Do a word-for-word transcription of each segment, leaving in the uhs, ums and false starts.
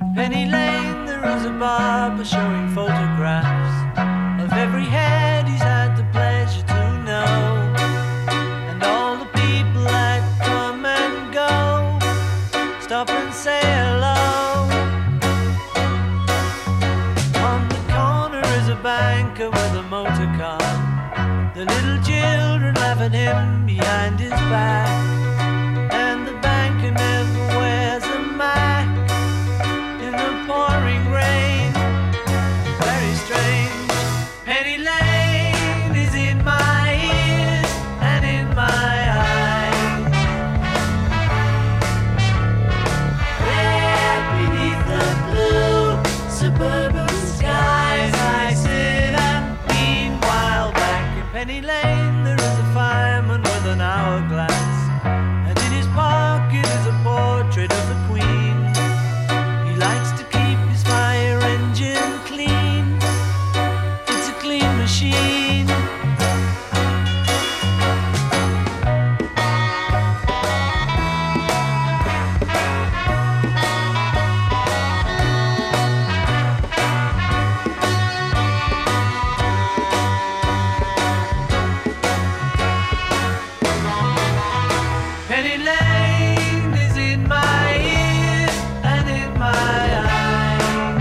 Penny Lane there is a barber showing photographs of every head he's had the pleasure to know, and all the people that come and go stop and say hello. On the corner is a banker with a motor car. The little children laugh at him behind his back, and the banker never wears a mask in the pouring rain. Very strange. Penny Lane is in my ears and in my eyes. There beneath the blue suburban skies I sit and meanwhile back in Penny Lane there is a fireman with an hourglass, and in his pocket is a portrait of the Queen. He likes to keep his fire engine clean. It's a clean machine. Penny Lane is in my ears and in my eyes.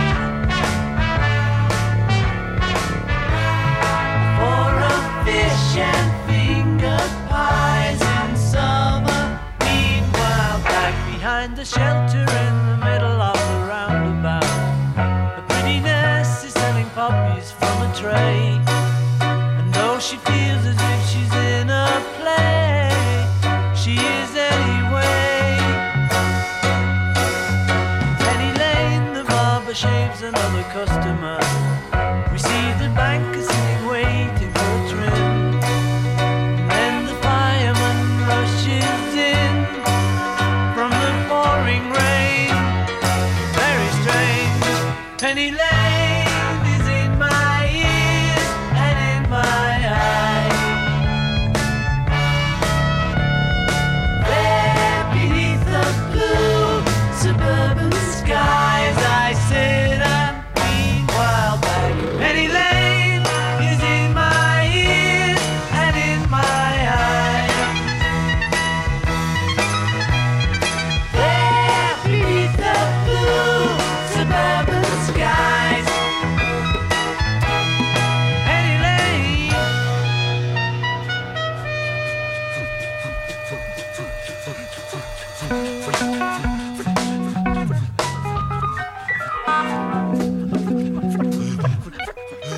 For a fish and finger pies in summer. Meanwhile, back behind the shelter in the middle of the roundabout, a pretty nurse is selling puppies from a tray. And though she feels as if she's in a play, she is anyway. Penny Lane, the barber shaves another customer. We see the banker sitting waiting for trim. And then the fireman rushes in from the pouring rain. Very strange. Penny Lane is in my ears and in my eyes. There beneath the blue suburban skies I sit and meanwhile back in Penny Lane is in my ears and in my eyes. There beneath the blue suburban skies, Penny Lane.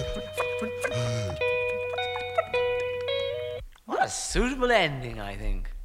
What a suitable ending, I think.